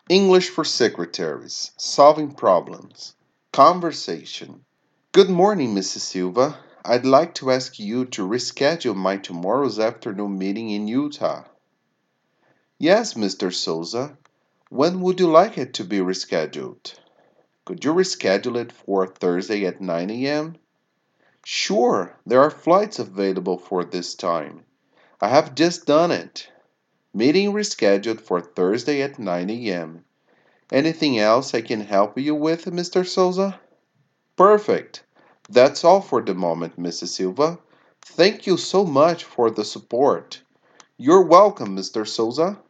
English for secretaries, solving problems, conversation. Good morning, Mrs. Silva. I'd like to ask you to reschedule my tomorrow's afternoon meeting in Utah. Yes, Mr. Souza. When would you like it to be rescheduled? Could you reschedule it for Thursday at 9 a.m.? Sure, there are flights available for this time. I have just done it. Meeting rescheduled for Thursday at 9 a.m. Anything else I can help you with, Mr. Souza? Perfect. That's all for the moment, Mrs. Silva. Thank you so much for the support. You're welcome, Mr. Souza.